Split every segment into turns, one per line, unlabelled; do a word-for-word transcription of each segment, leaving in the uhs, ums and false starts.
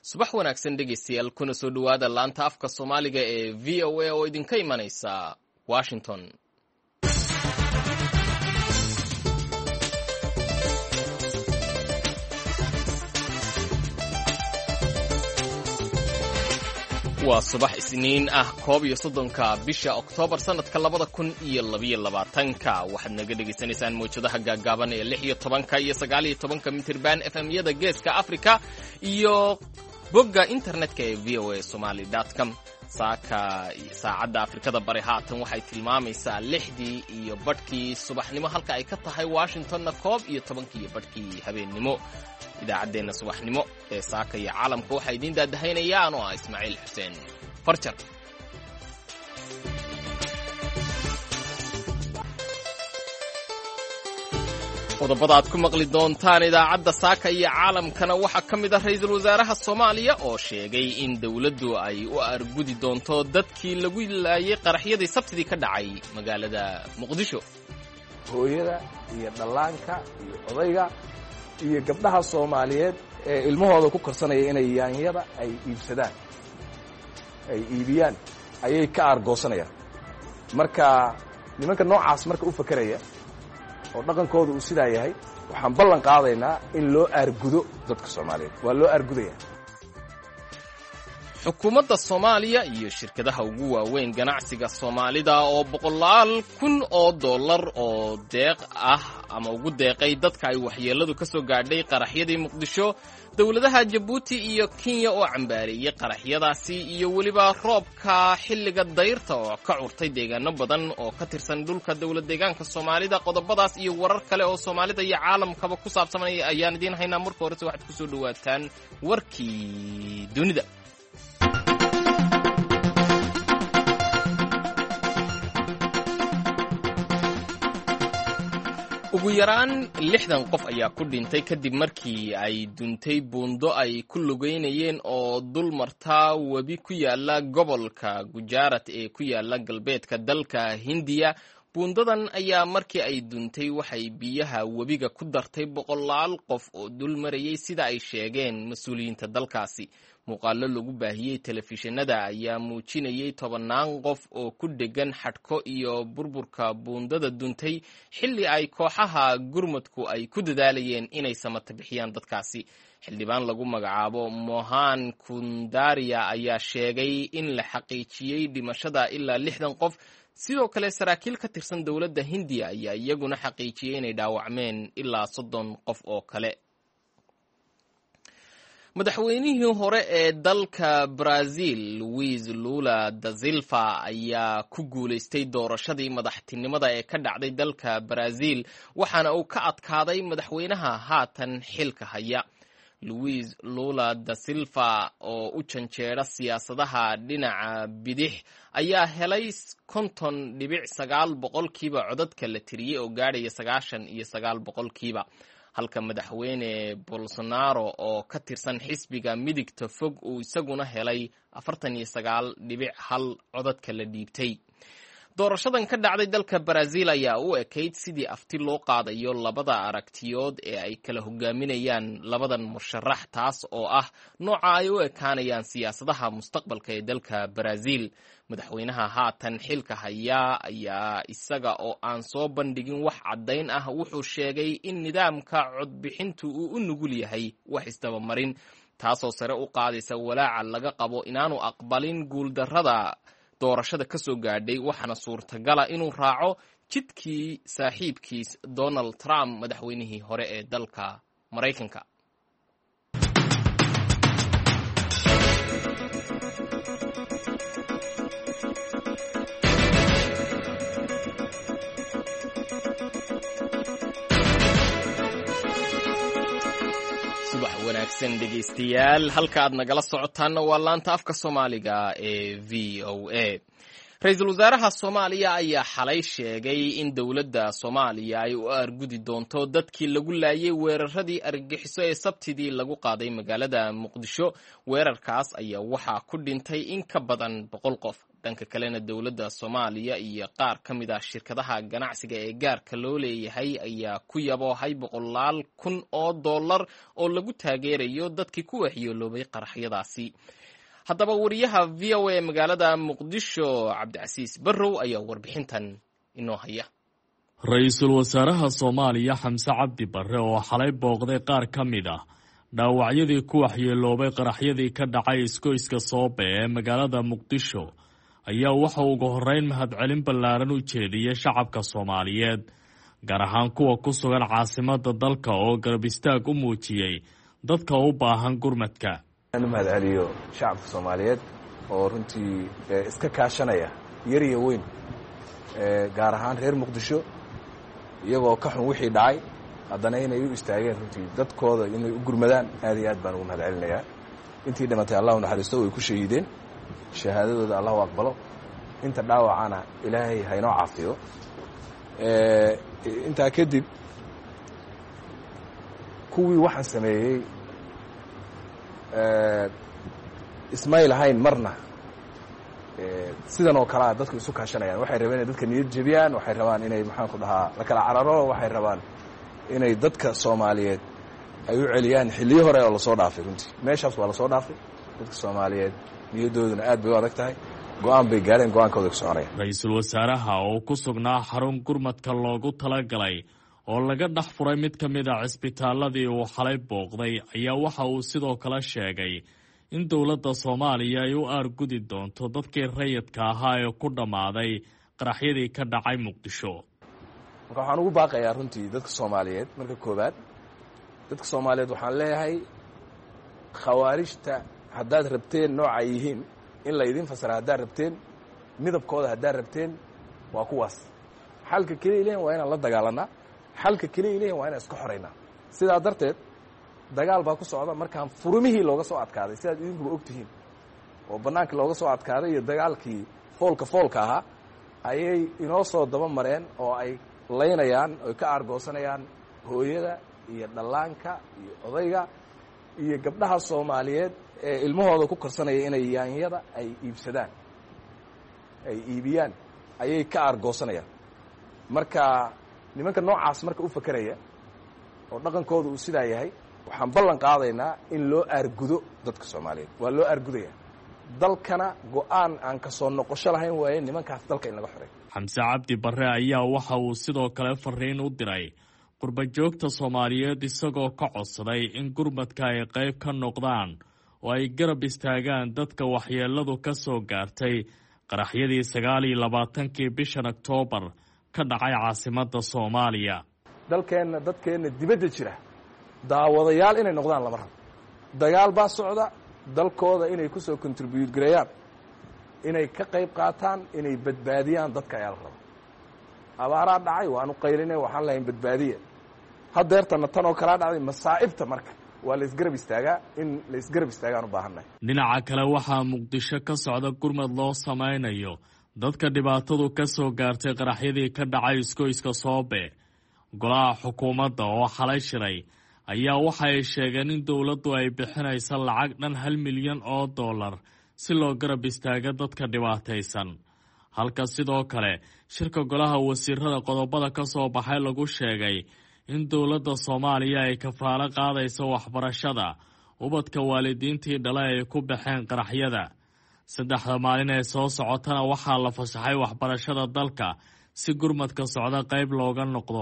subax wanaagsan dhegaystayaal kuna soo dhowaada laanta afka soomaaliga ee v o a oo idinka imanaysa washington. waa subax isniin ah koob iyo soddonka bisha oktoobar sanadka labada kun iyo labiyo labaatanka waxaad naga dhegaysanaysaan mawjadaha gaagaaban ee lix iyo tobanka iyo sagaal iyo tobanka mitirban f m yada geeska africa iyo bogga internetka ee v o a somali dot com. saaka saacadda afrikada bari haatan waxay tilmaamaysaa lixdii iyo badhkii subaxnimo halka ay ka tahay washingtonna koob iyo tobankii iyo badhkii habeennimo. idaacaddeenna subaxnimo ee saaka iyo caalamka waxaa idiin daadahaynayaan oo ah ismaaciil xuseen farjar. qodobada aad ku maqli doontaan idaacadda saaka iyo caalamkana waxaa ka mid ah ra-iisul wasaaraha soomaaliya oo sheegay in dowladdu ay u argudi doonto dadkii lagu laayay qaraxyadii sabtidii ka dhacay magaalada muqdisho.
hooyada iyo dhallaanka iyo odayga iyo gabdhaha soomaaliyeed ee ilmahooda ku korsanaya inay yaanyada ay iibsadaan ay iibiyaan ayay ka aargoosanayaan. marka nimanka noocaas marka u fakeraya oo dhaqankooda uu sidaa yahay waxaan ballan qaadaynaa in loo aargudo dadka soomaaliyeed. waa loo aargudaya.
xukuumadda soomaaliya iyo shirkadaha ugu waaweyn ganacsiga soomaalida oo boqolaal kun oo dollar oo deeq ah ama ugu deeqay dadka ay waxyeelladu ka soo gaadhay qaraxyadii muqdisho. dowladaha jabuuti iyo kenya oo cambaareeyey qaraxyadaasi iyo weliba roobka xilliga dayrta oo ka curtay deegaano badan oo ka tirsan dhulka dowlad deegaanka soomaalida. qodobadaas iyo warar kale oo soomaalida iyo caalamkaba ku saabsanaya ayaan idiin haynaa. marka horese waxaad ku soo dhowaataan warkii dunida. ugu yaraan lixdan qof ayaa ku dhintay kadib markii ay duntay buundo ay ku lugeynayeen oo dul martaa webi ku yaala gobolka gujarat ee ku yaala galbeedka dalka hindiya. buundadan ayaa markii ay duntay waxay biyaha webiga ku dartay boqolaal qof oo dul marayay sida ay sheegeen mas-uuliyiinta dalkaasi. muuqaallo lagu baahiyey telefishinada ayaa muujinayay tobannaan qof oo ku dhegan xadhko iyo burburka buundada duntay xilli ay kooxaha gurmadku ay ku dadaalayeen inay samata bixiyaan dadkaasi. xildhibaan lagu magacaabo mohan kundaria ayaa sheegay in la xaqiijiyey dhimashada ilaa lixdan qof. sidoo kale saraakiil ka tirsan dowladda hindiya ayaa iyaguna xaqiijiyey inay dhaawacmeen ilaa soddon qof oo kale. madaxweynihii hore ee dalka brazil luis lula da silva ayaa ku guulaystay doorashadii madaxtinimada ee ka dhacday dalka brazil waxaana uu ka adkaaday madaxweynaha haatan xilka haya. luis lula da silva oo u janjeera siyaasadaha dhinaca bidix ayaa helay konton dhibic sagaal boqolkiiba codadka la tiriyey oo gaadhaya sagaashan iyo sagaal boqolkiiba, halka madaxweyne bolsonaro oo ka tirsan xisbiga midigta fog uu isaguna helay afartan iyo sagaal dhibic hal codadka la dhiibtay. doorashadan ka dhacday dalka brazil ayaa u ekayd sidii afti loo qaadayo labada aragtiyood ee ay kala hogaaminayaan labadan musharax, taas oo ah nooca ay u ekaanayaan siyaasadaha mustaqbalka ee dalka brazil. madaxweynaha haatan xilka hayaa ayaa isaga oo aan soo bandhigin wax caddayn ah wuxuu sheegay in nidaamka codbixintu uu u nugul yahay wax isdabamarin, taasoo sare u qaadaysa walaaca laga qabo inaanu aqbalin guuldarrada doorashada ka soo gaadhay. waxaana suurtagala inuu raaco jidkii saaxiibkiis donald trump madaxweynihii hore ee dalka maraykanka. subax wanaagsan dhegaystayaal, halka aad nagala socotaanna waa laanta afka soomaaliga ee v o a. ra-iisul wasaaraha soomaaliya ayaa xalay sheegay in dowladda soomaaliya ay u argudi doonto dadkii lagu laayay weeraradii argagixiso ee sabtidii lagu qaaday magaalada muqdisho. weerarkaas ayaa waxaa ku dhintay in ka badan boqol qof. dhanka kalena dowladda soomaaliya iyo qaar ka mid ah shirkadaha ganacsiga ee gaarka loo leeyahay ayaa ku yaboohay boqolaal kun oo dollar oo lagu taageerayo dadkii ku waxyeeloobay qaraxyadaasi. haddaba wariyaha v o a magaalada muqdisho cabdicasiis barrow ayaa warbixintan inoo haya.
ra-iisul wasaaraha soomaaliya xamse cabdi barre oo xalay booqday qaar ka mid ah dhaawacyadii ku waxyeeloobay qaraxyadii ka dhacay iskoyska soobe ee magaalada muqdisho ayaa waxa ugu horreyn mahadcelin ballaaran u jeediyey shacabka soomaaliyeed, gaar ahaan kuwa ku sugan caasimadda dalka oo garab istaag u muujiyey dadka u baahan gurmadka.
aan u mahadceliyo shacabka soomaaliyeed oo runtii iska kaashanaya yar iyo weyn, gaar ahaan reer muqdisho, iyagoo ka xun wixii dhacay haddana inay u istaageen runtii dadkooda inay u gurmadaan. aad iyo aad baan ugu mahad celinayaa. intii dhimatay allah u naxariisto, way ku shahiideen, shahaadadooda allah u aqbalo. inta dhaawacana ilaahay ha inoo caafiyo. intaa kadib kuwii waxaan sameeyey ismay lahayn marna sidan oo kalea dadku isu kaashanayaan. waxay rabeen inay dadka niyad jebiyaan, waxay rabaan inay maxaanku dhahaa la kala cararo, waxay rabaan inay dadka soomaaliyeed ay u celiyaan xilliyo hore oo lasoo dhaafay. runtii meeshaas waa lasoo dhaafay. dadka soomaaliyeed niyadooduna aad bay u adag tahay. go-aan bay gaareen, go-aankooda ku soconaya.
ra-iisul wasaaraha oo ku sugnaa xarun gurmadka loogu talagalay oo laga dhex furay mid ka mid a cisbitaaladii uu xalay booqday ayaa waxa uu sidoo kale sheegay in dowladda soomaaliya ay u aargudi doonto dadkii rayidka ahaa ee ku dhammaaday qaraxyadii ka dhacay muqdisho.
marka waxaan ugu baaqayaa runtii dadka soomaaliyeed, marka koowaad dadka soomaaliyeed waxaan leeyahay khawaarijta haddaad rabteen noocay yihiin in laydin fasira, haddaad rabteen midabkooda, haddaad rabteen waa kuwaas. xalka keliya ilahin waa inaan la dagaalanaa, xalka keliya ilahin waa inaan iska xoraynaa. sidaa darteed dagaal baa ku socda. markaan furumihii looga soo adkaaday, sidaad idinkuba og tihiin, oo bannaankii looga soo adkaaday iyo dagaalkii foolka foolka ahaa ayay inoo soo daba mareen oo ay laynayaan, oy ka aargoosanayaan hooyada iyo dhallaanka iyo odayga iyo gabdhaha soomaaliyeed ee ilmahooda ku korsanaya inay yaanyada ay iibsadaan, ay iibiyaan, ayay ka aargoosanayaan. marka nimanka noocaas marka u fakeraya oo dhaqankooda uu sidaa yahay, waxaan ballan qaadaynaa in loo aargudo dadka soomaaliyeed. waa loo aargudaya. dalkana go-aan aan ka soo noqosho lahayn waaye nimankaas dalka in laga xoray.
xamse cabdi barre ayaa waxa uu sidoo kale fariin u diray qurbajoogta soomaaliyeed isagoo ka codsaday in gurmadka ay qayb ka noqdaan oo ay garab istaagaan dadka waxyeeladu ka soo gaartay qaraxyadii sagaal iyo labaatankii bishan oktoobar ka dhacay caasimadda soomaaliya.
dalkeenna dadkeenna dibadda jira daawadayaal inay noqdaan lama rabo. dagaal baa socda. dalkooda inay ku soo contribute gareeyaan, inay ka qayb qaataan, inay badbaadiyaan dadka ayaa la raba. abaaraa dhacay, waanu qaylinay, waxaan lahayn badbaadiya. haddeertana tan oo kalaa dhacday. masaa'ibta marka waa la isgarab istaagaa. in la isgarab istaagaan u baahannahay.
dhinaca kale waxaa muqdisho ka socda gurmad loo samaynayo dadka dhibaatadu ka soo gaartay qaraxyadii ka dhacay iskoyska soobe. golaha xukuumadda oo xalay shiray ayaa waxa ay sheegeen in dowladdu ay bixinaysa lacag dhan hal milyan oo dollar si loo garab istaago dadka dhibaataysan. halka sidoo kale shirka golaha wasiirada qodobada ka soo baxay lagu sheegay in dowladda soomaaliya ay kafaalo qaadayso waxbarashada ubadka waalidiintii dhala ay ku baxeen qaraxyada. saddexda maalin ee soo socotana waxaa la fasaxay waxbarashada dalka si gurmadka socda qayb looga noqdo.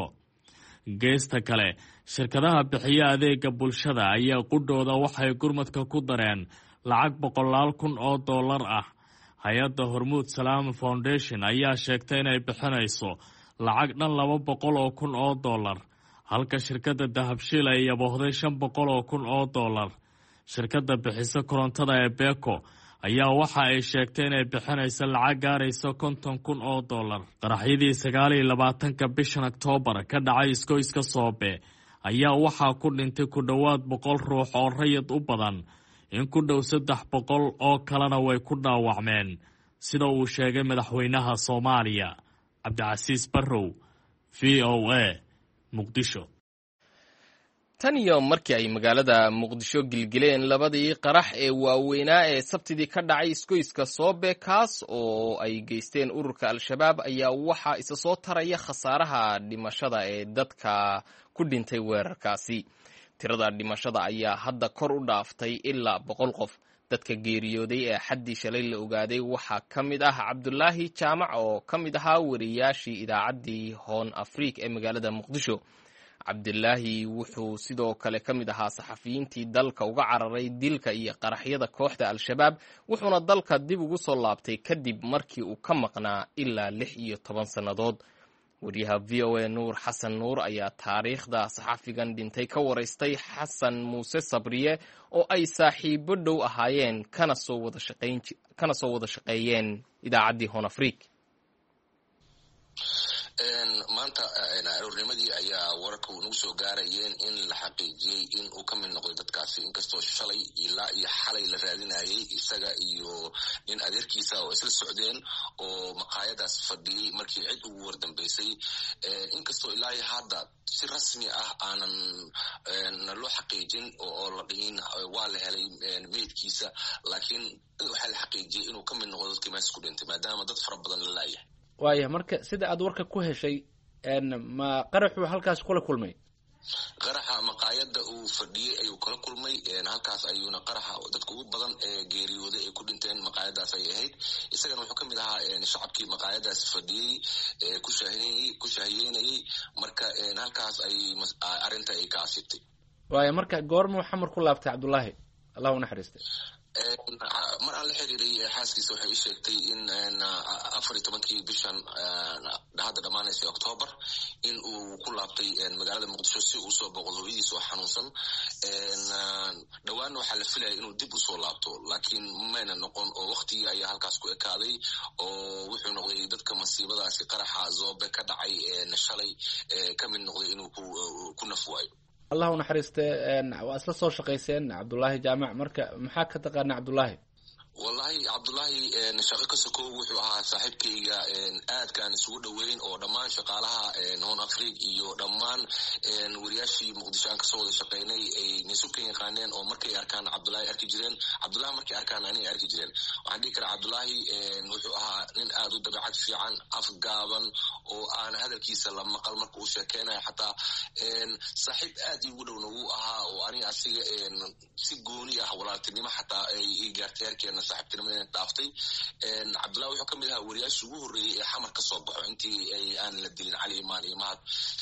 geesta kale shirkadaha bixiya adeega bulshada ayaa qudhooda waxay gurmadka ku dareen lacag boqolaal kun oo dollar ah. hay-adda hormuud salaam foundation ayaa sheegtay inay bixinayso lacag dhan laba boqol oo kun oo dollar, halka shirkadda dahabshiil ay yaboohday shan boqol oo kun oo dollar. shirkadda bixisa korontada ee beeko ayaa waxa ay sheegtay inay bixinayso lacag gaaraysa konton kun oo dollar. qaraxyadii sagaal iyo labaatanka bishan oktoobar ka dhacay iskoyska soobe ayaa waxaa ku dhintay ku dhowaad boqol ruux oo rayid u badan, in ku dhow saddex boqol oo kalena way ku dhaawacmeen, sida uu sheegay madaxweynaha soomaaliya. cabdicasiis barrow, v o a, muqdisho.
tan iyo markii ay magaalada muqdisho gilgileen labadii qarax ee waaweynaa ee sabtidii ka dhacay isgoyska soobe kaas oo ay geysteen ururka al-shabaab ayaa waxaa isa soo taraya khasaaraha dhimashada ee dadka ku dhintay weerarkaasi. tirada dhimashada ayaa hadda kor u dhaaftay ilaa boqol qof. dadka geeriyooday ee xaddii shalay la ogaaday waxaa ka mid ah cabdulaahi jaamac oo ka mid ahaa wariyaashii idaacaddii hoon afriik ee magaalada muqdisho. cabdilaahi wuxuu sidoo kale ka mid ahaa saxafiyiintii dalka uga cararay dilka iyo qaraxyada kooxda al-shabaab, wuxuuna dalka dib ugu soo laabtay kadib markii uu ka maqnaa ilaa lix iyo toban sannadood. wariyaha v o a nuur xasan nuur ayaa taariikhda saxafigan dhintay ka waraystay xasan muuse sabriye oo ay saaxiibo dhow ahaayeen kana soo wada shaqayn kana soo wada shaqeeyeen idaacaddii hoon afriik.
maanta aroornimadii ayaa wararka nagu soo gaarayeen in la xaqiijiyey in uu ka mid noqday dadkaasi, inkastoo shalay ilaa iyo xalay la raadinayay isaga iyo nin adeerkiisa oo isla socdeen oo maqaayadaas fadhiyey markii cid ugu wardambeysay. inkastoo ilaa iyo hadda si rasmi ah aanan loo xaqiijin oo la dhihin waa la helay meydkiisa, laakiin waxaa la xaqiijiyey inuu ka mid noqdo dadkii meesha ku dhintay maadaama dad fara badan la laayahay.
waaya marka sida aad warka ku heshay ma qaraxuu halkaas kula kulmay?
qaraxa maqaayada uu fadhiyey ayuu kala kulmay, halkaas ayuuna qaraxa dadka ugu badan ee geeriyooday ay ku dhinteen maqaayadaas ay ahayd. isagana wuxuu kamid ahaa shacabkii maqaayadaas fadhiyey ku shaahinayey ku shaahiyeynayey marka halkaas ay arrinta ay ka asibtay.
waaya marka goormuu xamar ku laabtay cabdulaahi, allah u naxariistay?
mar aan la xiriiray xaaskiisa waxay ii sheegtay in afar iyo tobankii bishan hadda dhammaanaysay octoobar in uu ku laabtay magaalada muqdisho si uu soo boqdo hooyadiisa oo xanuunsan. dhawaanna waxaa la filaya inuu dib usoo laabto, laakiin mayna noqon oo waktigii ayaa halkaas ku ekaaday oo wuxuu noqday dadka masiibadaasi qaraxa zoobe ka dhacay shalay ka mid noqday inuu ku naf waayo.
allah u naxariiste. waa isla soo shaqayseen cabdulaahi jaamac, marka maxaa ka taqaana cabdulaahi?
wallahi cabdulaahi shaqo ka sokow wuxuu ahaa saaxiibkayga aadkaan isugu dhoweyn oo dhammaan shaqaalaha hoon afriik iyo dhammaan wariyaashii muqdisho aan kasoo wada shaqeynay ay nasukan yaqaaneen oo markay arkaan cabdulaahi arki jireen, cabdulahi markay arkaan ani arki jireen. waxaan dhihi karaa cabdulaahi wuxuu ahaa nin aad u dabeecad fiican, afgaaban oo aan hadalkiisa la maqal marka uu sheekeynayo, xataa saaxiib aad igu dhow nagu ahaa oo aniga asiga si gooni ah walaaltinimo xataa ay gaartay heerkeena saaxiibtinimadena dhaaftay. cabdullahi wuxuu kamid ahaa wariyaashii ugu horreeyey ee xamar ka soo baxo intii ay aan la dilin cali imaan iyo mahad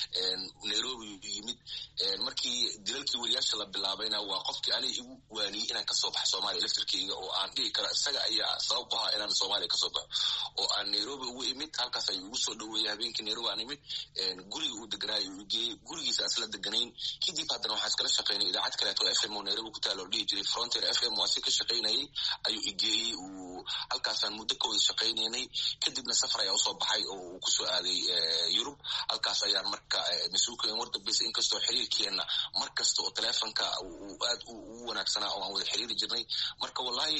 nairobi yimid. markii dilalkii wariyaasha la bilaabayna waa qofkii aniga igu waaniyey inaan kasoo baxo soomaaliya laftirkeyga, oo aan dhihi kara isaga ayaa sabab u ahaa inaan soomaaliya kasoo baxo oo aan nairobi ugu imid. halkaas ayuu igu soo dhoweeyey habeenkii nairobi aan imid, guriga uu deganaayo uu geeyey, gurigiisa isla deganayn. kadib haddana waxaan iskala shaqeynay idaacad kaleeto f m oo nairobi ku taala oo dhihi jiray frontier f m, waa si ka shaqeynayay ayuu igeeyey. uu halkaasaan muddo ka wada shaqaynaynay, kadibna safar ayaa usoo baxay oo uu kusoo aaday yurub. halkaas ayaan marka mas-uulkeen war dambeysa, inkastoo xiriirkeena mar kasta oo teleefonka uu aad ugu wanaagsanaa oo aan wada xiriiri jirnay. marka wallahi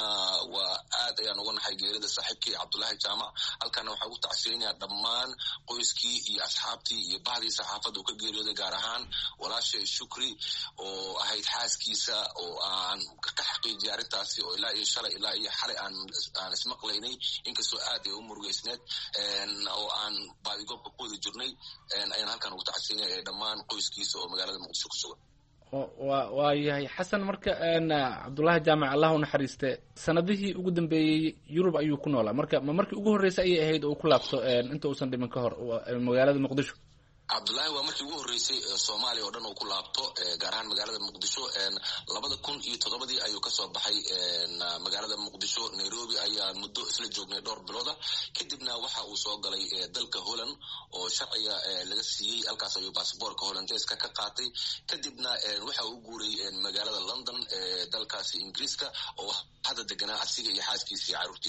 waa aad ayaan uga naxay geerida saaxiibkii cabdulaahi jaamac. halkaana waxaa ugu tacsiyeynayaa dhammaan qoyskii iyo asxaabtii iyo bahdii saxaafadda uu ka geeriyooday, gaar ahaan walaashay shukri oo ahayd xaaskiisa oo aan ka xaqiijiyay arrintaasi oo ilaa iyo shalay ilaa iyo xalay aan aan ismaqlaynay, inkastoo aad ay u murugeysneed oo aan baadigoobka ku wada jirnay. ayaan halkan ugu tacsiinaya dhammaan qoyskiisa oo magaalada muqdisho ku sugan.
wa waa yahay xasan, marka cabdulaahi jaamac allah u naxariiste sanadihii ugu dambeeyey yurub ayuu ku noolaa, marka ma markii ugu horreysay ayay ahayd oo ku laabto inta uusan dhiman ka hor magaalada muqdisho?
cabdullaahi waa markii ugu horreysay soomaaliya oo dhan uu ku laabto, gaar ahaan magaalada muqdisho. labada kun iyo toddobadii ayuu kasoo baxay magaalada muqdisho. nairobi ayaan muddo isla joognay dhowr bilooda, kadibna waxa uu soo galay dalka holland oo sharciga laga siiyey. halkaas ayuu basaboorka hollandeeska ka qaatay, kadibna waxa uu guuray magaalada london ee dalkaasi ingiriiska oo hadda deganaa asiga iyo xaaskiisa iyo caruurtiisa.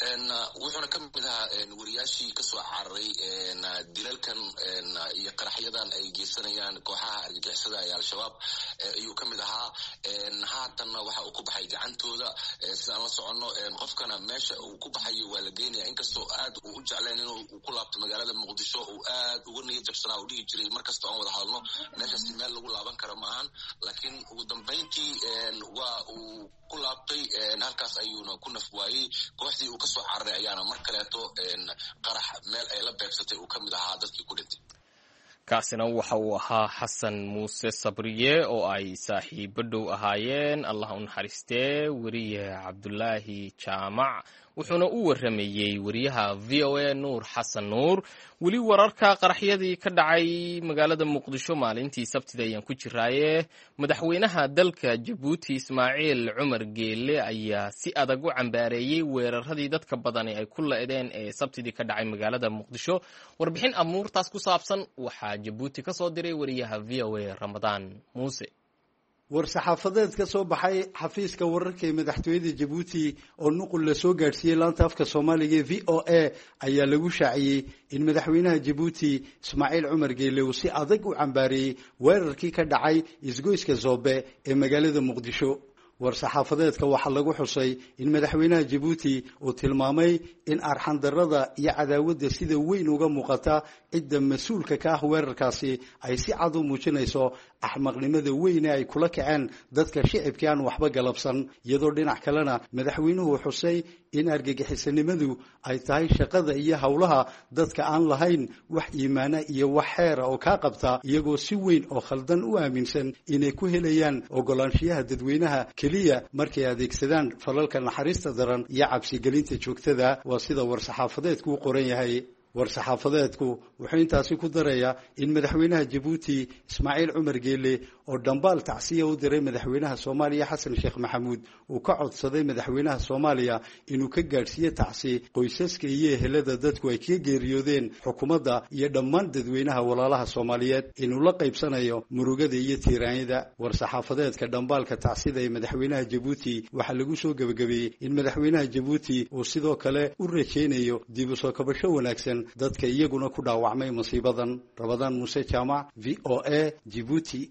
wuxuuna ka mid ahaa wariyaashii kasoo cararay dilalkan iyo qaraxyadan ay geysanayaan kooxaha argagixisada ee al-shabaab ayuu ka mid ahaa. haatanna waxa uu ku baxay gacantooda sidaan la soconno. qofkana meesha uu ku baxayo waa la geynaya, inkastoo aad uu u jecleen inuu ku laabto magaalada muqdisho, uu aad uga niyad jabsanaa, uu dhihi jiray markasta aan wada hadalno meeshaasi meel lagu laaban karo ma ahan. laakiin ugu dambayntii waa uu ku laabtay, halkaas ayuuna ku naf waayey. kooxdii uu kasoo cararay ayaana mar kaleeto qarax meel ay la beegsatay uu ka mid ahaa dadkii ku dhintay.
kaasina waxa uu ahaa xasan muuse sabriye oo ay saaxiibo dhow ahaayeen, allah u naxariistee, weriye cabdulaahi jaamac, wuxuuna u waramayey weriyaha v o a nuur xasan nuur. weli wararka qaraxyadii ka dhacay magaalada muqdisho maalintii sabtida ayaan ku jiraaye. madaxweynaha dalka jabuuti ismaaciil cumar geele ayaa si adag u cambaareeyey weeraradii dadka badani ay ku la-deen ee sabtidii ka dhacay magaalada muqdisho. warbixin amuurtaas ku saabsan waxaa jabuuti ka soo diray weriyaha v o a ramadaan muuse.
war-saxaafadeed ka soo baxay xafiiska wararka ee madaxtooyada jabuuti oo nuqul la soo gaadhsiiyey laanta afka soomaaliga ee v o a ayaa lagu shaaciyey in madaxweynaha jabuuti ismaaciil cumar geele uu si adag u cambaareeyey weerarkii ka dhacay isgoyska zoobe ee magaalada muqdisho. war-saxaafadeedka waxaa lagu xusay in madaxweynaha jabuuti uu tilmaamay in arxandarrada iyo cadaawadda sida weyn uga muuqata cidda mas-uulka ka ah weerarkaasi ay si cad u muujinayso axmaqnimada weyne ay kula kaceen dadka shicibkii aan waxba galabsan, iyadoo dhinac kalena madaxweynuhu xusay in argagixisanimadu ay tahay shaqada iyo howlaha dadka aan lahayn wax iimaana iyo wax xeera oo kaa qabta, iyagoo si weyn oo khaldan u aaminsan inay ku helayaan ogolaanshiyaha dadweynaha keliya markay adeegsadaan falalka naxariista daran iyo cabsigelinta joogtada. waa sida war-saxaafadeedku u qoran yahay. war-saxaafadeedku wuxuu intaasi ku darayaa in madaxweynaha jabuuti ismaaciil cumar geele oo dhambaal tacsiya u diray madaxweynaha soomaaliya xasan sheekh maxamuud uu ka codsaday madaxweynaha soomaaliya inuu ka gaadhsiiyo tacsi qoysaska iyo ehelada dadku ay kaga geeriyoodeen xukuumadda iyo dhammaan dadweynaha walaalaha soomaaliyeed, inuu la qaybsanayo murugada iyo tiiraanyada. war-saxaafadeedka dhambaalka tacsida ee madaxweynaha jabuuti waxaa lagu soo gebagabeeyey in madaxweynaha jabuuti uu sidoo kale u rajaynayo dib u soo kabasho wanaagsan dadka iyaguna ku dhaawacmay musiibadan. ramadaan muuse jaamac, v o a, Djibouti.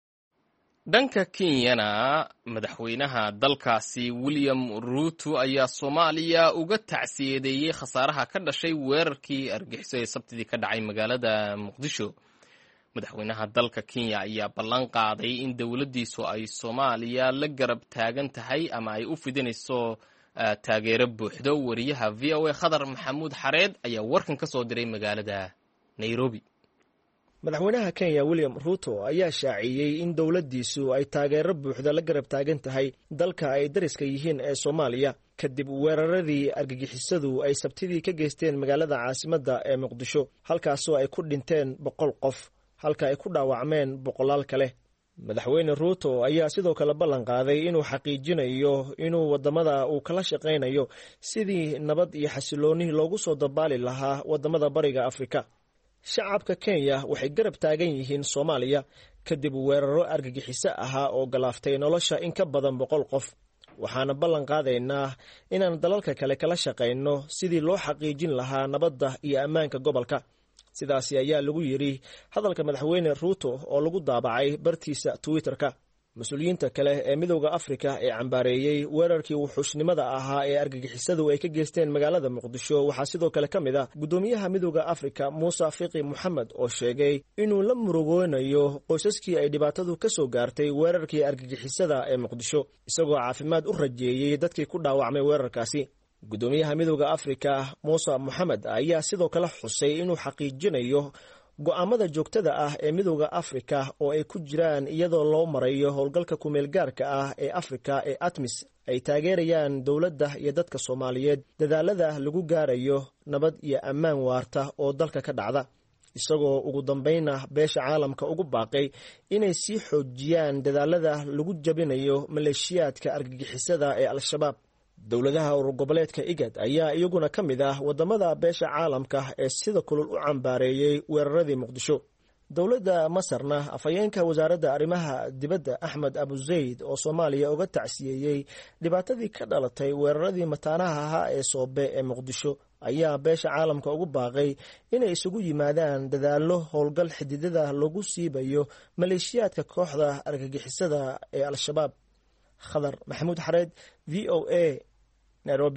dhanka kenyana madaxweynaha dalkaasi william ruuto ayaa soomaaliya uga tacsiyadeeyey khasaaraha ka dhashay weerarkii argixiso ee sabtidii ka dhacay magaalada muqdisho. madaxweynaha dalka kenya ayaa ballan qaaday in dowladdiisu ay soomaaliya la garab taagan tahay ama ay u fidinayso taageero buuxdo. wariyaha v o a khadar maxamuud xareed ayaa warkan ka soo diray magaalada nairobi.
madaxweynaha kenya william ruuto ayaa shaaciyey in dowladdiisu ay taageero buuxda la garab taagan tahay dalka ay dariska yihiin ee soomaaliya kadib weeraradii argagixisadu ay sabtidii ka geysteen magaalada caasimadda ee muqdisho, halkaasoo ay ku dhinteen boqol qof halka ay ku dhaawacmeen boqolaal kale. madaxweyne ruuto ayaa sidoo kale ballan qaaday inuu xaqiijinayo inuu waddamada uu kala shaqaynayo sidii nabad iyo xasilooni loogu soo dabaali lahaa waddamada bariga afrika. shacabka kenya waxay garab taagan yihiin soomaaliya kadib weeraro argagixiso ahaa oo galaaftay nolosha in ka badan boqol qof. waxaana ballan qaadaynaa inaan dalalka kale kala shaqayno sidii loo xaqiijin lahaa nabadda iyo ammaanka gobolka. sidaasi ayaa lagu yidhi hadalka madaxweyne ruuto oo lagu daabacay bartiisa twitter-ka. mas-uuliyiinta kale ee midowda afrika ee cambaareeyey weerarkii wuxuushnimada ahaa ee argagixisadu ay ka geysteen magaalada muqdisho waxaa sidoo kale ka mid ah guddoomiyaha midowda afrika muuse fiqi moxamed oo sheegay inuu la murugoonayo qoysaskii ay dhibaatadu ka soo gaartay weerarkii argagixisada ee muqdisho, isagoo caafimaad u rajeeyey dadkii ku dhaawacmay weerarkaasi. guddoomiyaha midowda afrika muuse moxamed ayaa sidoo kale xusay inuu xaqiijinayo go'aamada joogtada ah ee midowda afrika oo ay ku jiraan iyadoo loo marayo howlgalka kumeel gaarka ah ee afrika ee atmis ay taageerayaan dowladda iyo dadka soomaaliyeed dadaalada lagu gaarayo nabad iyo ammaan waarta oo dalka ka dhacda, isagoo ugu dambayna beesha caalamka ugu baaqay inay sii xoojiyaan dadaalada lagu jabinayo maleeshiyaadka argagixisada ee al-shabaab. dowladaha urur goboleedka igad ayaa iyaguna ka mid ah waddamada beesha caalamka ee sida kulul u cambaareeyey weeraradii muqdisho. dowladda masarna afhayeenka wasaaradda arrimaha dibadda axmed abuzayd oo soomaaliya uga tacsiyeeyey dhibaatadii ka dhalatay weeraradii mataanaha ahaa ee soobe ee muqdisho ayaa beesha caalamka ugu baaqay inay isugu yimaadaan dadaallo howlgal xididada lagu siibayo maleeshiyaadka kooxda argagixisada ee al-shabaab. khadar maxamuud xareed, v o a, Nairobi.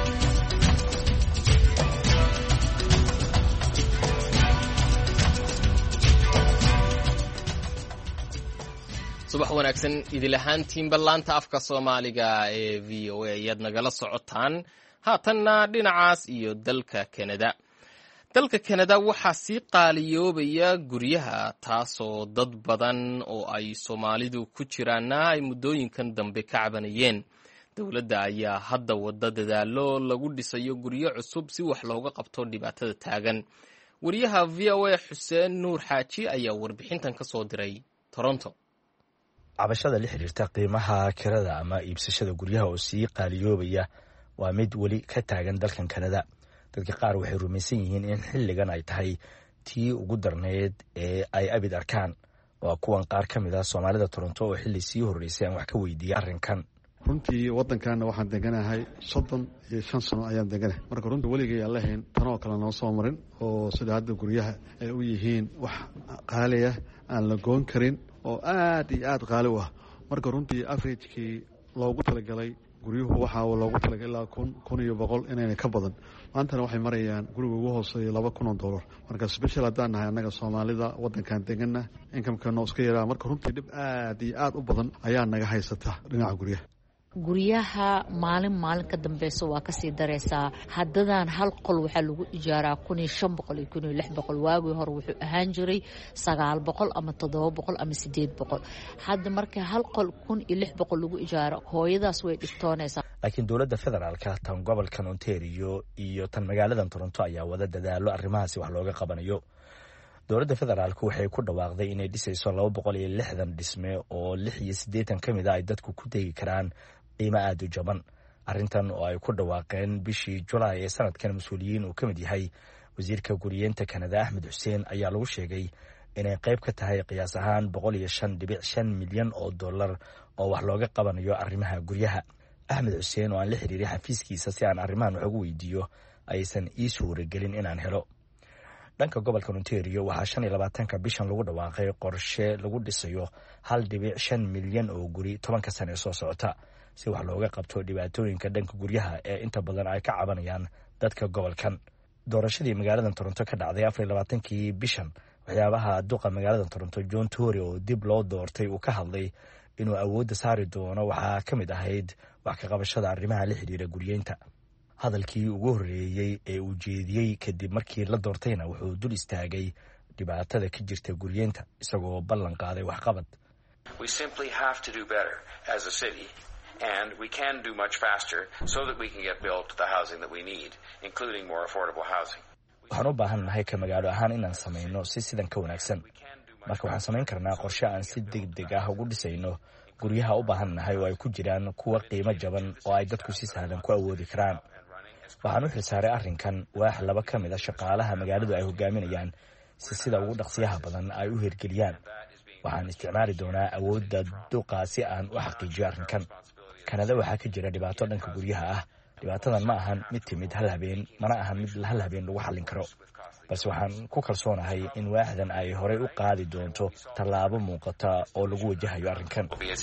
subax wanaagsan idil ahaantiinba laanta afka soomaaliga ee v o a ayaad nagala socotaan. haatanna dhinacaas iyo dalka kanada. dalka kanada waxaa sii qaaliyoobaya guryaha, taasoo dad badan oo ay soomaalidu ku jiraanna ay muddooyinkan dambe ka cabanayeen. dowladda ayaa hadda wada dadaalo lagu dhisayo guryo cusub si wax looga qabto dhibaatada taagan. wariyaha v o a xuseen nuur xaaji ayaa warbixintan ka soo diray Toronto.
cabashada la xiriirta qiimaha kirada ama iibsashada guryaha oo sii qaaliyoobaya waa mid weli ka taagan dalkan Kanada. dadka qaar waxay rumaysan yihiin in xilligan ay tahay tii ugu darneed ee ay abid arkaan. waa kuwan qaar ka mid ah Soomaalida Toronto oo xilli sii horeysay aan wax ka weydiiyay arrinkan.
runtii waddankaana waxaan deganahay soddon iyo shan sano ayaan deganahay. marka runtii weligay aan lahayn tanoo kale noo soo marin oo sida hadda guryaha ay u yihiin wax qaaliya aan la goon karin oo aad iyo aad qaali u ah. marka runtii averagekii loogu talagalay guryuhu waxaa loogu talagalay ilaa kun kun iyo boqol inayna ka badan. maantana waxay marayaan guriga ugu hooseeya laba kun oo dollar. marka special haddaan nahay annaga Soomaalida waddankan deganna inkamkana iska yaraa. marka runtii dhib aad iyo aad u badan ayaa naga haysata dhinaca guryaha.
guryaha maalin maalin ka dambeysa waa kasii dareysaa. haddadan hal qol waxaa lagu ijaaraa kun iyo shan boqol iyo kun iyo lix boqol. waagii hore wuxuu ahaan jiray sagaal boqol ama toddoba boqol ama sideed boqol. hadda marka hal qol kun iyo lix boqol lagu ijaaro, hooyadaas way dhibtoonaysaa.
laakiin dowladda federaalka, tan gobolkan Ontario iyo tan magaaladan Toronto ayaa wada dadaalo arrimahaasi wax looga qabanayo. dowladda federaalku waxay ku dhawaaqday inay dhisayso laba boqol iyo lixdan dhisme oo lix iyo siddeetan ka mid ah ay dadku ku tegi karaan qiimo aad u jaban. arrintan oo ay ku dhawaaqeen bishii Julaay ee sanadkan mas-uuliyiin uu ka mid yahay wasiirka guriyeenta Kanada Axmed Xuseen ayaa lagu sheegay inay qayb ka tahay qiyaas ahaan boqol iyo shan dhibic shan milyan oo dollar oo wax looga qabanayo arrimaha guryaha. Axmed Xuseen oo aan la xiriiray xafiiskiisa si aan arrimahan wax ugu weydiiyo aysan ii suuragelin inaan helo. dhanka gobolka Ontario waxaa shan iyo labaatanka bishan lagu dhawaaqay qorshe lagu dhisayo hal dhibic shan milyan oo guri tobanka sano ee soo socota si wax looga qabto dhibaatooyinka dhanka guryaha ee inta badan ay ka cabanayaan dadka gobolkan. doorashadii magaalada Toronto ka dhacday afar iyo labaatankii bishan, waxyaabaha duqa magaalada Toronto John Tory oo dib loo doortay uu ka hadlay inuu awoodda saari doono waxaa ka mid ahayd wax ka qabashada arrimaha la xiriira guryeynta. hadalkii ugu horreeyey ee uu jeediyey kadib markii la doortayna wuxuu dul istaagay dhibaatada ka jirta guryeynta isagoo ballan qaaday waxqabad.
We simply have to do better as a city, and we can do much faster so that we can get built the housing that we need, including more affordable housing.
waxaan u baahan nahay ka magaalo ahaan inaan samayno si sidan ka wanaagsan. marka waxaan samayn karnaa qorshe aan si degdeg ah ugu dhisayno guryaha u baahan nahay oo ay ku jiraan kuwa qiimo jaban oo ay dadku si sahlan ku awoodi karaan. waxaan u xilsaaray arrinkan waax laba ka mid a shaqaalaha magaaladu ay hogaaminayaan si sida ugu dhaqsiyaha badan ay u hirgeliyaan. waxaan isticmaali doonaa awoodda duqa si aan u xaqiijiyo arrinkan. Kanada waxaa ka jira dhibaato dhanka guryaha ah. dhibaatadan ma ahan mid timid hal habeen, mana ahan mid hal habeen lagu xallin karo, balse waxaan ku kalsoonahay in waaxdan ay horey u qaadi doonto tallaabo muuqata oo lagu wajahayo arrinkan.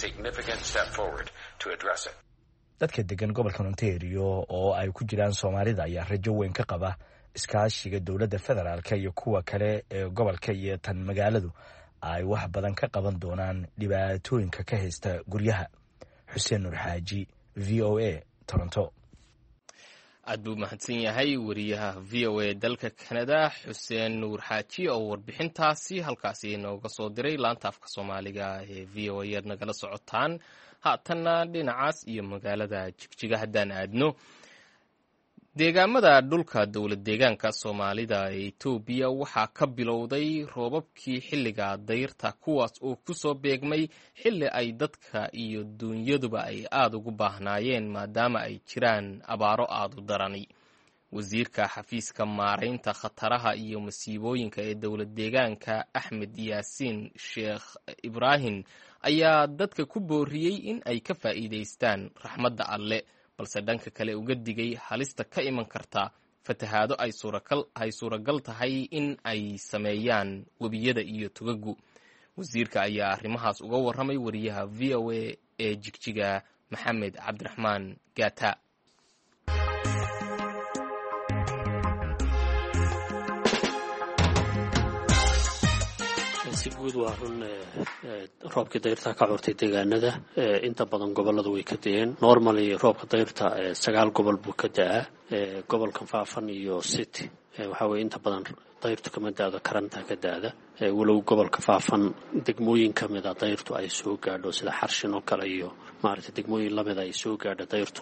dadka degan gobolka Ontario oo ay ku jiraan Soomaalida ayaa rajo weyn ka qaba iskaashiga dowladda federaalka iyo kuwa kale ee gobolka iyo tan magaaladu ay wax badan ka qaban doonaan dhibaatooyinka ka haysta guryaha. Xuseen Nuur Xaaji, V O A, Toronto.
aad buu mahadsan yahay wariyaha V O A dalka Kanada Xuseen Nuur Xaaji oo warbixintaasi halkaasi inooga soo diray laanta afka Soomaaliga ee V O A aad nagala socotaan. haatanna dhinacaas iyo magaalada Jigjiga haddaan aadno. deegaamada dhulka dowlad deegaanka Soomaalida ee Itoobiya waxaa ka bilowday roobabkii xilliga dayrta, kuwaas oo ku soo beegmay xilli ay dadka iyo dunyaduba ay aad ugu baahnaayeen maadaama ay jiraan abaaro aad u darani. wasiirka xafiiska maaraynta khataraha iyo masiibooyinka ee dowlad deegaanka axmed yaasiin sheekh ibraahim ayaa dadka ku booriyey in ay ka faa'iidaystaan raxmadda alle, balse dhanka kale uga digay halista ka iman karta fatahaado ay suuragal tahay in ay sameeyaan webiyada iyo tugagu. wasiirka ayaa arrimahaas uga warramay wariyaha v o a ee jigjiga maxamed cabdiraxmaan gaata.
si guud waa run roobkii dayrta ka curtay deegaanada inta badan gobolada way ka da'een. normally roobka dayrta sagaal gobol buu ka da'aa, gobolkan Faafan iyo City waxa weeye inta badan dayrtu kama da'do, karanta ka da'da, walow gobolka Faafan degmooyin kamid ah dayrtu ay soo gaadho sida Xarshin oo kale iyo maaragtay degmooyin lamid ay soo gaadho dayrtu.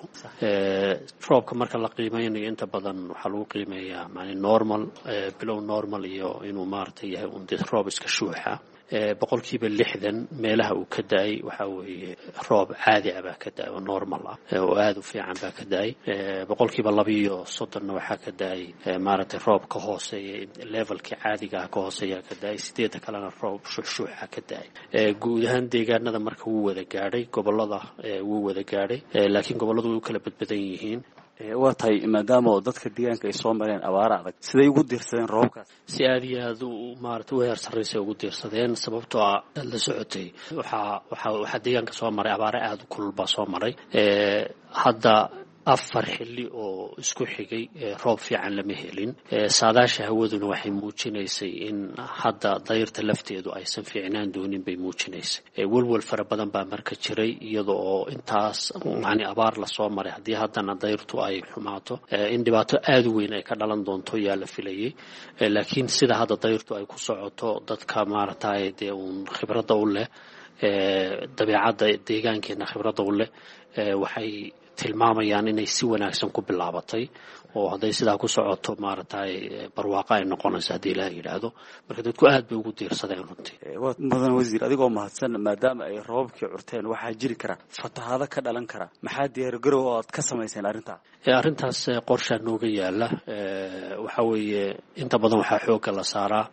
roobka marka la qiimeynayo inta badan waxaa lagu qiimeeyaa macni normal, below normal iyo inuu maaragtay yahay un roob iska shuuxa. boqolkiiba lixdan meelaha uu ka da'ay waxa weeye roob caadi ah baa ka da'ay oo normal ah oo aad u fiican baa ka da'ay. boqolkiiba laba iyo soddonna waxaa ka da'ay maaragtay roob ka hooseeya levelkii caadiga ah ka hooseeya ka da'ay, sideedda kalena roob shuuxa ka da'ay. guud ahaan deegaanada marka wuu wada gaadhay, gobolada wuu wada gaadhay, laakiin goboladu way u kala badbadan yihiin.
waa tahay maadaama oo dadka deegaanka ay soo mareen abaara adag, siday ugu diirsadeen roobkaas?
si aad iyo aad u maaragtay u heer sarreysay ugu diirsadeen, sababtoo ah la socotay waxaa waxaa waxaa deegaanka soo maray abaare aad u kulul baa soo maray. hadda afar xilli oo isku xigay roob fiican lama helin. saadaasha hawaduna waxay muujinaysay in hadda dayrta lafteedu aysan fiicnaan doonin bay muujinaysay. walwal fara badan baa marka jiray, iyada oo intaas macni abaar la soo maray haddii haddana dayrtu ay xumaato in dhibaato aad u weyn ay ka dhalan doonto yaa la filayay. laakiin sida hadda dayrtu ay ku socoto, dadka maaragtay dee uun khibradda u leh, dabeecadda deegaankeena khibradda u leh, waxay tilmaamayaan inay si wanaagsan ku bilaabatay oo hadday sidaa ku socoto maaragtay barwaaqo ay noqonayso haddii ilaaha yidhaahdo. marka dadku aad bay ugu diirsadeen runtii.
mudan wasiir, adigoo mahadsan, maadaama ay roobabkii curteen waxaa jiri kara fatahaado ka dhalan kara, maxaa diyaargarow oo aad ka samayseen arrintaa?
arrintaas qorshaa nooga yaala. waxa weeye inta badan waxaa xoogga la saaraa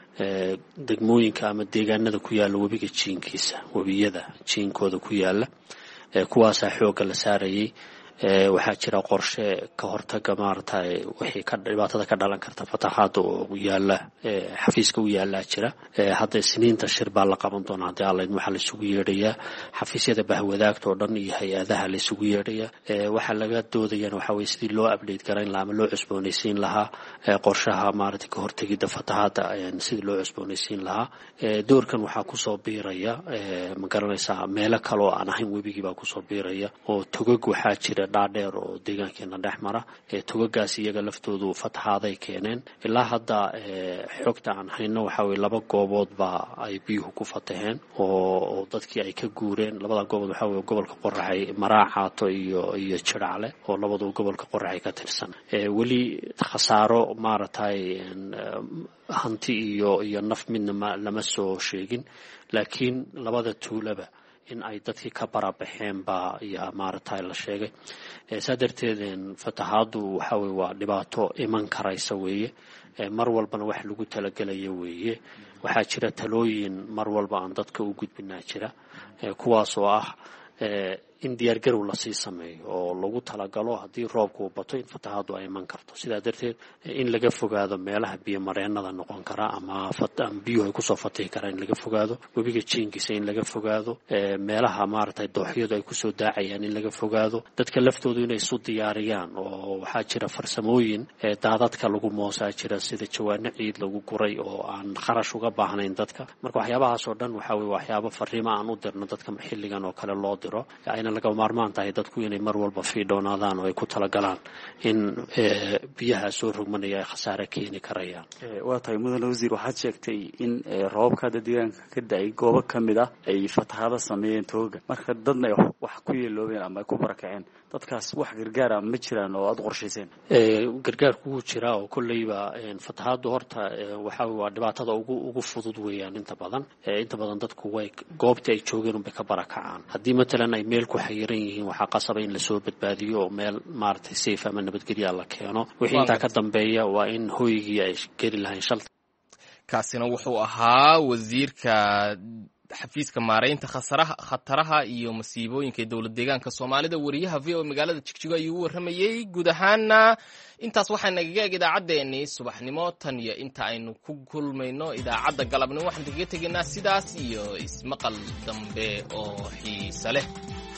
degmooyinka ama deegaanada ku yaala webiga jiinkiisa, webiyada jiinkooda ku yaala, kuwaasaa xoogga la saarayay. waxaa jira qorshe ka hortaga maaragtay wixii ka dhibaatada ka dhalan karta fatahaada oo yaala xafiiska u yaalaa jira. hadda isniinta shir baa la qaban doonaa haddii alla idin waxaa la isugu yeedhayaa xafiisyada bahwadaagta oo dhan iyo hay-adaha la isugu yeedhayaa. waxaa laga doodayana waxaa weye sidii loo update garayn lahaa ama loo cusboonaysiin lahaa qorshaha maaragtay ka hortegidda fatahaada sidii loo cusboonaysiin lahaa. doorkan waxaa kusoo biiraya ma garanaysaa meelo kale oo aan ahayn webigii baa kusoo biiraya, oo togag waxaa jira dhaadheer oo deegaankeena dhex mara. togagaas iyaga laftoodu fataxaaday keeneen. ilaa hadda xogta aan hayno waxaa weye laba goobood baa ay biyuhu ku fataheen oo dadkii ay ka guureen. labada goobood waxaa weye gobolka Qoraxay, Maraaxaato iyo iyo Jiracle oo labadu gobolka Qoraxay ka tirsan. weli khasaaro maaragtay hanti iyo iyo naf midna lama soo sheegin, laakiin labada tuulaba in ay dadkii ka barabaxeen baa iyo maaragtay la sheegay. saa darteed fatahaadu waxa weye waa dhibaato iman karaysa weeye, mar walbana wax lagu talagelayo weeye. waxaa jira talooyin mar walba aan dadka u gudbinaa jira, kuwaas oo ah in diyaargarow lasii sameeyo oo lagu talagalo haddii roobku bato in fatahaadu ay iman karto. sidaa darteed in laga fogaado meelaha biyo mareenada noqon kara ama biyuhu ay kusoo fatihi karaan in laga fogaado, webiga jiinkiisa in laga fogaado, meelaha maaragtay dooxyadu ay kusoo daacayaan in laga fogaado, dadka laftoodu inay isu diyaariyaan. oo waxaa jira farsamooyin daadadka lagu moosaa jira, sida jawaano ciid lagu guray oo aan kharash uga baahnayn dadka. marka waxyaabahaas oo dhan waxaa weye waxyaabo fariimo aan u dirno dadka xilligan oo kale loo diro, ayna laga maarmaan tahay dadku inay mar walba fiidhoonaadaan oo ay ku talagalaan in biyaha soo rogmanaya ay khasaare keeni karayaan.
waa tahay mudan wasiir, waxaad sheegtay in roobabka hadda deegaanka ka da'ay goobo ka mid ah ay fatahaado sameeyeen tooga, marka dadna ay wax ku yeeloobeen ama ay ku barakaceen. dadkaas wax gargaara ma jiraan oo aad u qorshayseen?
gargaarku wuu jiraa oo kolleyba fatahaadu horta waxa waa dhibaatada ugu ugu fudud weeyaan. inta badan inta badan dadku way goobtii ay joogeen unbay ka barakacaan. haddii matalan ay meel ku waxay yaran yihiin waxaa qasaba in lasoo badbaadiyo oo meel maaragtay safe ama nabadgelya la keeno wixii intaa ka dambeeya waa in hooygii ay geli lahayn shalta.
kaasina wuxuu ahaa wasiirka xafiiska maaraynta khataraha iyo masiibooyinka ee dowlad deegaanka soomaalida. wariyaha v o magaalada jigjigo ayuu u warramayey. guud ahaana intaas waxaa nagaga eg idaacaddeenii subaxnimo. tan iyo inta aynu ku kulmayno idaacadda galabnimo waxaan kaga tegaynaa sidaas iyo ismaqal dambe oo xiise leh.